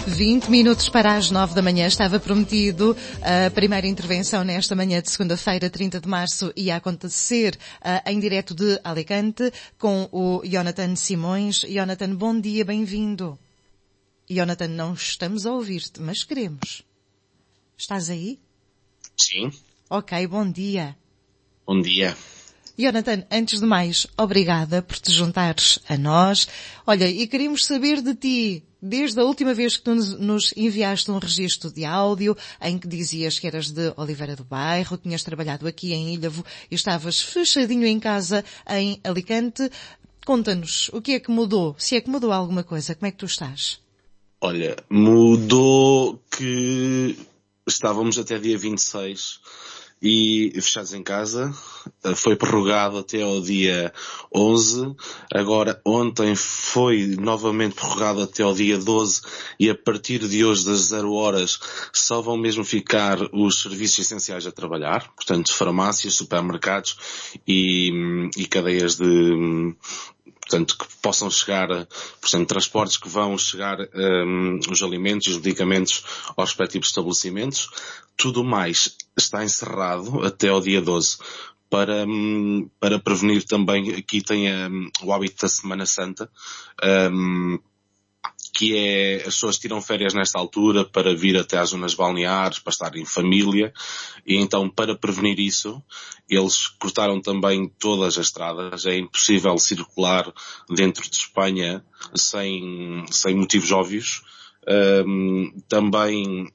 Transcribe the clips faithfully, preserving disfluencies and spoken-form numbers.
vinte minutos para as nove da manhã. Estava prometido a primeira intervenção nesta manhã de segunda-feira, trinta de março, ia acontecer uh, em direto de Alicante com o Jonathan Simões. Jonathan, bom dia, bem-vindo. Jonathan, não estamos a ouvir-te, mas queremos. Estás aí? Sim. Ok, bom dia. Bom dia. Jonathan, antes de mais, obrigada por te juntares a nós. Olha, e queríamos saber de ti, desde a última vez que tu nos enviaste um registro de áudio, em que dizias que eras de Oliveira do Bairro, tinhas trabalhado aqui em Ilhavo e estavas fechadinho em casa em Alicante. Conta-nos, o que é que mudou? Se é que mudou alguma coisa, como é que tu estás? Olha, mudou que estávamos até dia vinte e seis e fechados em casa, foi prorrogado até ao dia onze, agora ontem foi novamente prorrogado até ao dia doze e a partir de hoje das zero horas só vão mesmo ficar os serviços essenciais a trabalhar, portanto farmácias, supermercados e, e cadeias de... portanto, que possam chegar, portanto, transportes que vão chegar um, os alimentos e os medicamentos aos respectivos estabelecimentos. Tudo mais está encerrado até ao dia doze. Para, um, para prevenir também, aqui tem um, o hábito da Semana Santa, um, que é, as pessoas tiram férias nesta altura para vir até às zonas balneares, para estar em família, e então para prevenir isso, eles cortaram também todas as estradas, é impossível circular dentro de Espanha sem, sem motivos óbvios. Um, também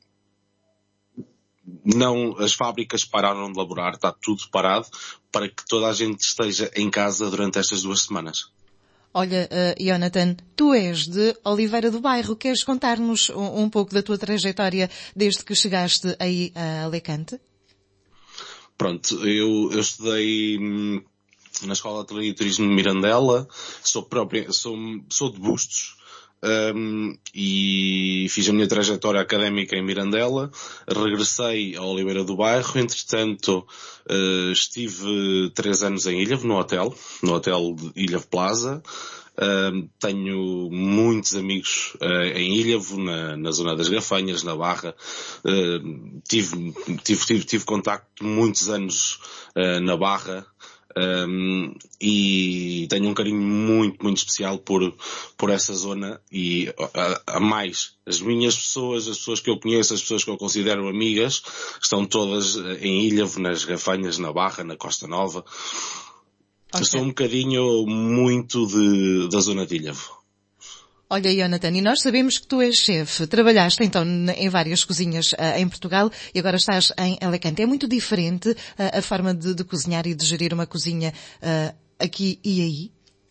não, as fábricas pararam de laborar, está tudo parado, para que toda a gente esteja em casa durante estas duas semanas. Olha, uh, Jonathan, tu és de Oliveira do Bairro. Queres contar-nos um, um pouco da tua trajetória desde que chegaste aí a Alicante? Pronto, eu, eu estudei hum, na Escola de Hotelaria e Turismo de Mirandela, sou, próprio, sou, sou de Bustos, um, e fiz a minha trajetória académica em Mirandela, regressei a Oliveira do Bairro, entretanto uh, estive três anos em Ilhavo, no hotel, no hotel de Ilhavo Plaza. Uh, tenho muitos amigos uh, em Ilhavo, na, na zona das Gafanhas, na Barra. Uh, tive, tive, tive, tive contacto muitos anos uh, na Barra. Um, e tenho um carinho muito, muito especial por, por essa zona e a, a mais, as minhas pessoas, as pessoas que eu conheço, as pessoas que eu considero amigas, estão todas em Ilhavo, nas Gafanhas, na Barra, na Costa Nova. Okay. Eu sou um bocadinho muito de, da zona de Ilhavo. Olha, Jonathan, e nós sabemos que tu és chefe. Trabalhaste então em várias cozinhas uh, em Portugal e agora estás em Alicante. É muito diferente uh, a forma de, de cozinhar e de gerir uma cozinha uh, aqui e aí?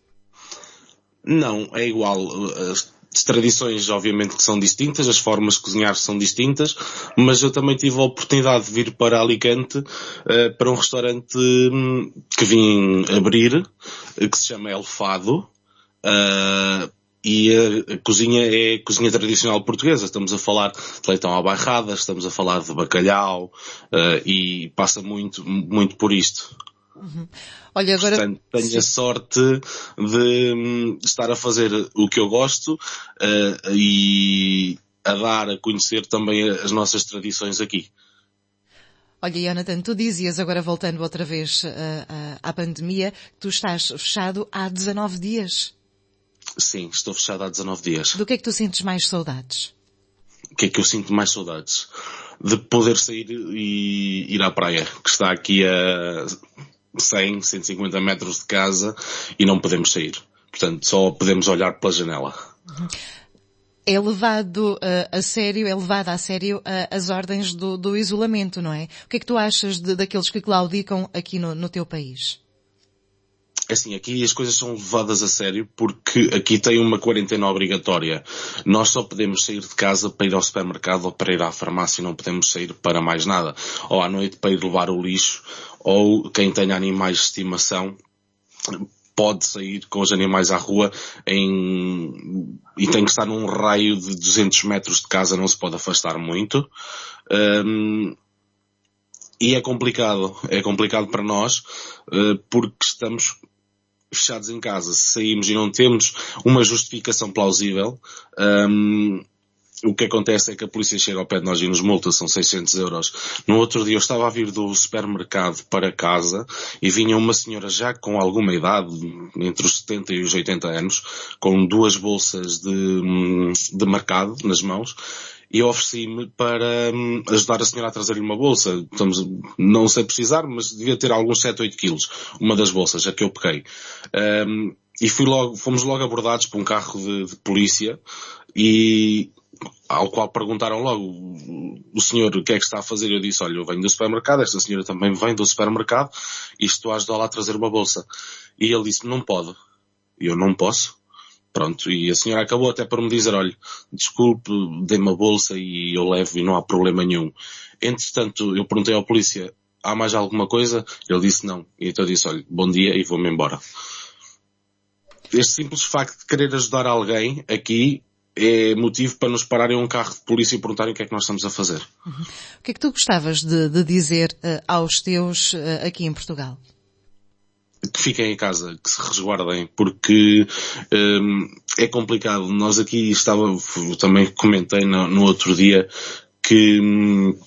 Não, é igual. As tradições obviamente que são distintas, as formas de cozinhar são distintas, mas eu também tive a oportunidade de vir para Alicante uh, para um restaurante um, que vim abrir, que se chama El Fado. Uh, E a, a cozinha é a cozinha tradicional portuguesa. Estamos a falar de leitão à bairrada, estamos a falar de bacalhau, uh, e passa muito, muito por isto. Uhum. Olha, agora... Portanto, tenho Sim. a sorte de um, estar a fazer o que eu gosto uh, e a dar a conhecer também as nossas tradições aqui. Olha, Jonathan, tu dizias, agora voltando outra vez uh, uh, à pandemia, que tu estás fechado há dezanove dias. Sim, estou fechado há dezanove dias. Do que é que tu sentes mais saudades? O que é que eu sinto mais saudades? De poder sair e ir à praia, que está aqui a cem, cento e cinquenta metros de casa e não podemos sair. Portanto, só podemos olhar pela janela. Uhum. É levado uh, a sério, é levado a sério uh, as ordens do, do isolamento, não é? O que é que tu achas de, daqueles que claudicam aqui no, no teu país? Assim, aqui as coisas são levadas a sério porque aqui tem uma quarentena obrigatória. Nós só podemos sair de casa para ir ao supermercado ou para ir à farmácia, não podemos sair para mais nada. Ou à noite para ir levar o lixo, ou quem tenha animais de estimação pode sair com os animais à rua em... e tem que estar num raio de duzentos metros de casa, não se pode afastar muito. Um... E é complicado, é complicado para nós porque estamos fechados em casa. Se saímos e não temos uma justificação plausível, um, o que acontece é que a polícia chega ao pé de nós e nos multa, são seiscentos euros. No outro dia eu estava a vir do supermercado para casa e vinha uma senhora já com alguma idade, entre os setenta e os oitenta anos, com duas bolsas de, de mercado nas mãos, e eu ofereci-me para hum, ajudar a senhora a trazer-lhe uma bolsa. Estamos, não sei precisar, mas devia ter alguns sete, oito quilos. Uma das bolsas, a que eu peguei. Um, e fui logo, fomos logo abordados por um carro de, de polícia e ao qual perguntaram logo, o senhor o que é que está a fazer? Eu disse, olha, eu venho do supermercado, esta senhora também vem do supermercado e estou a ajudá-la a trazer uma bolsa. E ele disse, não pode. E eu, não posso. Pronto, e a senhora acabou até por me dizer, olha, desculpe, dê-me a bolsa e eu levo e não há problema nenhum. Entretanto, eu perguntei ao polícia, há mais alguma coisa? Ele disse não. E então eu disse, olha, bom dia e vou-me embora. Este simples facto de querer ajudar alguém aqui é motivo para nos pararem um carro de polícia e perguntarem o que é que nós estamos a fazer. Uhum. O que é que tu gostavas de, de dizer uh, aos teus uh, aqui em Portugal? Que fiquem em casa, que se resguardem, porque um, é complicado. Nós aqui estava, também comentei no, no outro dia, que um,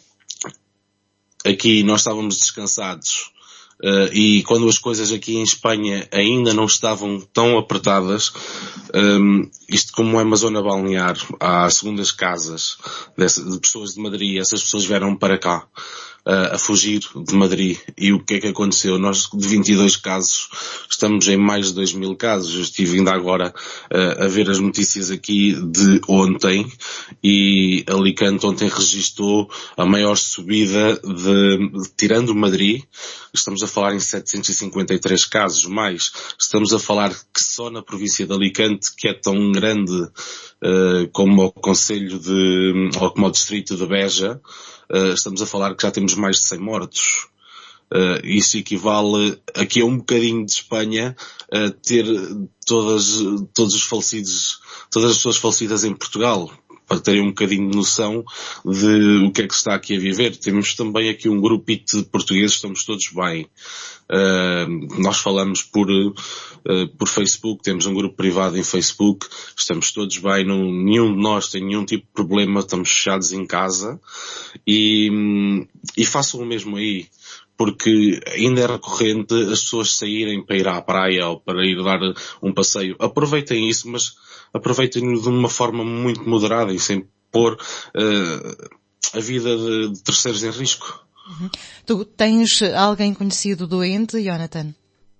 aqui nós estávamos descansados. Uh, e quando as coisas aqui em Espanha ainda não estavam tão apertadas, um, isto como é uma zona balnear, há segundas casas dessa, de pessoas de Madrid, essas pessoas vieram para cá uh, a fugir de Madrid. E o que é que aconteceu? Nós de vinte e dois casos estamos em mais de dois mil casos. Eu estive ainda agora uh, a ver as notícias aqui de ontem e Alicante ontem registou a maior subida de, de tirando Madrid. Estamos a falar em setecentos e cinquenta e três casos, mais estamos a falar que só na província de Alicante, que é tão grande uh, como o concelho de, ou como o distrito de Beja, uh, estamos a falar que já temos mais de cem mortos. Uh, isso equivale aqui a um bocadinho de Espanha a ter todas, todos os falecidos, todas as pessoas falecidas em Portugal, para terem um bocadinho de noção de o que é que se está aqui a viver. Temos também aqui um grupito de portugueses, estamos todos bem. Uh, nós falamos por, uh, por Facebook, temos um grupo privado em Facebook, estamos todos bem, não, nenhum de nós tem nenhum tipo de problema, estamos fechados em casa e, e façam o mesmo aí. Porque ainda é recorrente as pessoas saírem para ir à praia ou para ir dar um passeio. Aproveitem isso, mas aproveitem-no de uma forma muito moderada e sem pôr uh, a vida de, de terceiros em risco. Uhum. Tu tens alguém conhecido doente, Jonathan?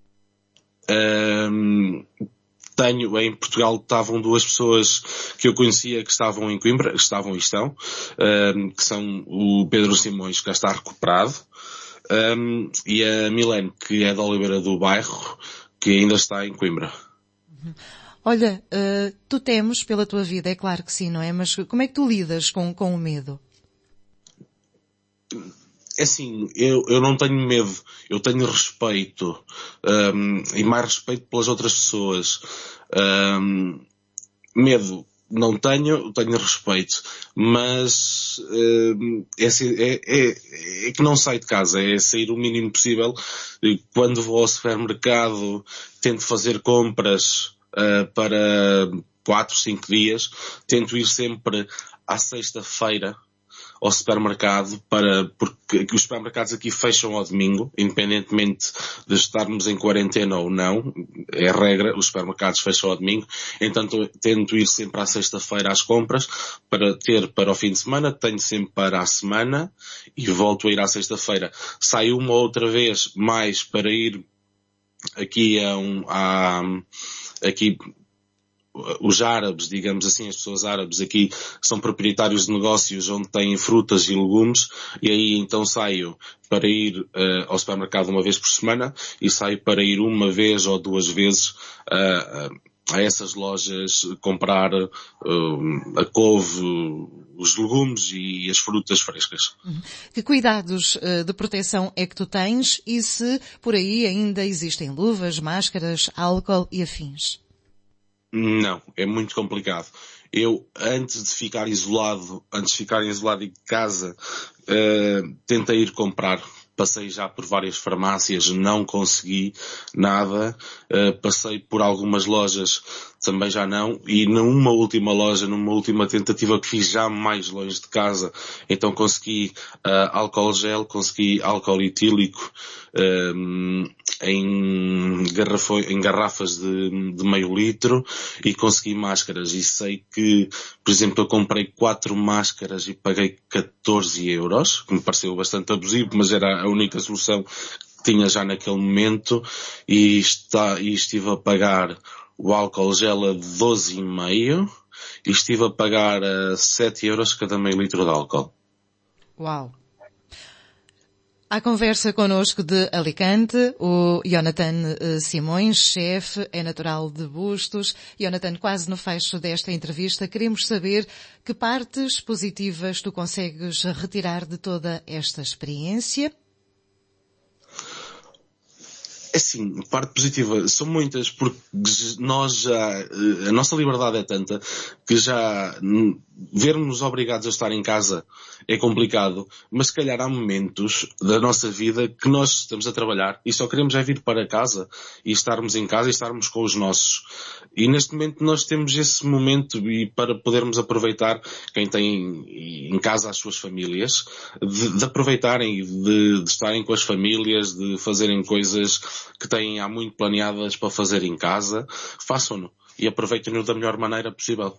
Um, tenho, em Portugal estavam duas pessoas que eu conhecia que estavam em Coimbra, estavam e estão, um, que são o Pedro Simões, que já está recuperado, Um, e a Milene, que é da Oliveira do Bairro, que ainda está em Coimbra. Uhum. Olha, uh, tu temes pela tua vida, é claro que sim, não é? Mas como é que tu lidas com, com o medo? É assim, eu, eu não tenho medo, eu tenho respeito, um, e mais respeito pelas outras pessoas. Um, medo não tenho, tenho respeito, mas uh, é, é, é, é que não saio de casa, é sair o mínimo possível. Quando vou ao supermercado, tento fazer compras uh, para quatro, cinco dias, tento ir sempre à sexta-feira ao supermercado, para, porque os supermercados aqui fecham ao domingo, independentemente de estarmos em quarentena ou não, é a regra, os supermercados fecham ao domingo, então tento ir sempre à sexta-feira às compras, para ter para o fim de semana, tenho sempre para a semana, e volto a ir à sexta-feira. Saio uma outra vez mais para ir aqui a um, a, aqui, os árabes, digamos assim, as pessoas árabes aqui são proprietários de negócios onde têm frutas e legumes, e aí então saio para ir uh, ao supermercado uma vez por semana e saio para ir uma vez ou duas vezes uh, a essas lojas comprar uh, a couve, os legumes e as frutas frescas. Que cuidados uh, de proteção é que tu tens e se por aí ainda existem luvas, máscaras, álcool e afins? Não, é muito complicado. Eu, antes de ficar isolado, antes de ficar isolado em casa, uh, tentei ir comprar. Passei já por várias farmácias, não consegui nada. Uh, passei por algumas lojas também já não, e numa última loja, numa última tentativa que fiz já mais longe de casa, então consegui uh, álcool gel, consegui álcool etílico um, em, garrafo, em garrafas de, de meio litro e consegui máscaras, e sei que, por exemplo, eu comprei quatro máscaras e paguei catorze euros, que me pareceu bastante abusivo, mas era a única solução que tinha já naquele momento, e, está, e estive a pagar o álcool gel a doze e meio e estive a pagar a sete euros cada meio litro de álcool. Uau! À conversa connosco de Alicante, o Jonathan Simões, chefe, é natural de Bustos. Jonathan, quase no fecho desta entrevista, queremos saber que partes positivas tu consegues retirar de toda esta experiência. Assim, parte positiva, são muitas, porque nós já, a nossa liberdade é tanta que já ver-nos obrigados a estar em casa é complicado, mas se calhar há momentos da nossa vida que nós estamos a trabalhar e só queremos é vir para casa e estarmos em casa e estarmos com os nossos. E neste momento nós temos esse momento, e para podermos aproveitar, quem tem em casa as suas famílias, de, de aproveitarem, de, de estarem com as famílias, de fazerem coisas que têm há muito planeadas para fazer em casa, façam-no e aproveitem-no da melhor maneira possível.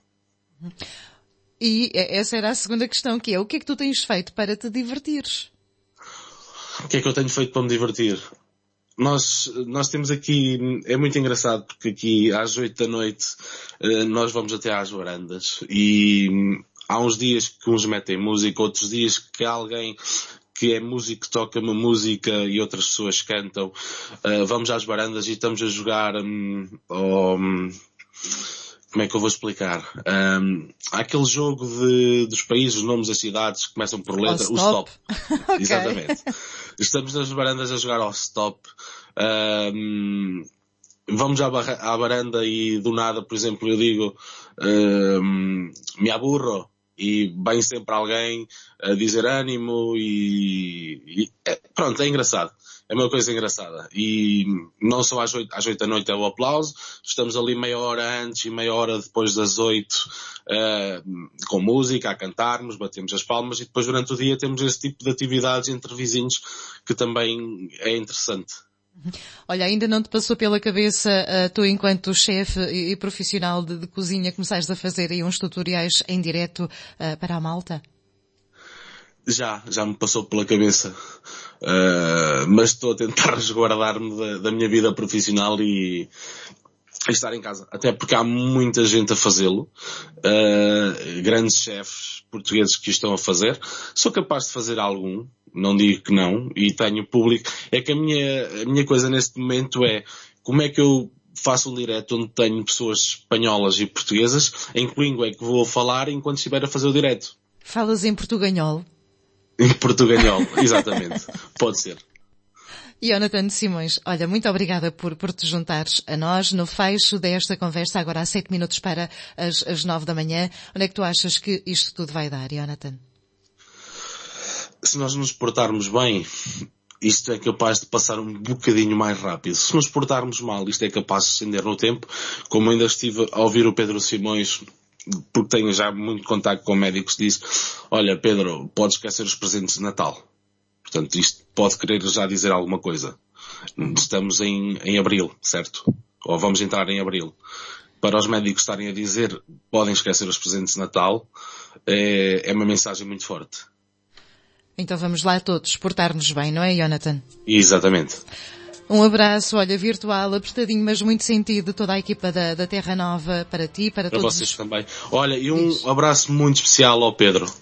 E essa era a segunda questão, que é: o que é que tu tens feito para te divertires? O que é que eu tenho feito para me divertir? Nós, nós temos aqui, é muito engraçado, porque aqui às oito da noite nós vamos até às varandas e há uns dias que uns metem música, outros dias que alguém que é músico toca uma música e outras pessoas cantam. Uh, vamos às varandas e estamos a jogar um, um, como é que eu vou explicar? Um, há aquele jogo de, dos países, os nomes das cidades que começam por letra, o stop. Okay. Exatamente. Estamos nas varandas a jogar ao stop. Um, vamos à, barra, à varanda e do nada, por exemplo, eu digo um, me aburro. E vem sempre alguém a dizer ânimo e, e é, pronto, é engraçado. É uma coisa engraçada. E não só às oito, às oito da noite é o aplauso, estamos ali meia hora antes e meia hora depois das oito uh, com música, a cantarmos, batemos as palmas, e depois durante o dia temos esse tipo de atividades entre vizinhos que também é interessante. Olha, ainda não te passou pela cabeça, uh, tu enquanto chefe e, e profissional de, de cozinha, começares a fazer aí uns tutoriais em direto uh, para a malta? Já, já me passou pela cabeça. Uh, mas estou a tentar resguardar-me da, da minha vida profissional e, e estar em casa. Até porque há muita gente a fazê-lo. Uh, grandes chefes portugueses que o estão a fazer. Sou capaz de fazer algum. Não digo que não, e tenho público. É que a minha, a minha coisa neste momento é como é que eu faço um direto onde tenho pessoas espanholas e portuguesas, em que língua é que vou falar enquanto estiver a fazer o direto. Falas em portuganhol? Em portuganhol, exatamente. Pode ser. Jonathan Simões, olha, muito obrigada por, por te juntares a nós no fecho desta conversa, agora há sete minutos para as, as nove da manhã. Onde é que tu achas que isto tudo vai dar, Jonathan? Se nós nos portarmos bem, isto é capaz de passar um bocadinho mais rápido. Se nos portarmos mal, isto é capaz de estender no tempo. Como ainda estive a ouvir o Pedro Simões, porque tenho já muito contacto com médicos, disse: olha, Pedro, podes esquecer os presentes de Natal. Portanto, isto pode querer já dizer alguma coisa. Estamos em, em abril, certo? Ou vamos entrar em abril. Para os médicos estarem a dizer podem esquecer os presentes de Natal, é, é uma mensagem muito forte. Então vamos lá todos portar-nos bem, não é, Jonathan? Exatamente. Um abraço, olha, virtual, apertadinho, mas muito sentido, toda a equipa da, da Terra Nova, para ti, para, para todos. Para vocês também. Olha, e um Diz. abraço muito especial ao Pedro.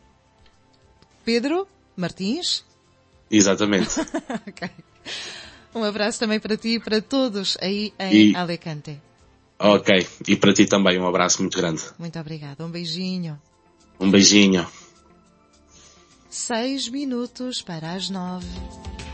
Pedro Martins? Exatamente. Okay. Um abraço também para ti e para todos aí em e... Alicante. Ok, e para ti também um abraço muito grande. Muito obrigada, um beijinho. Um beijinho. Seis minutos para as nove.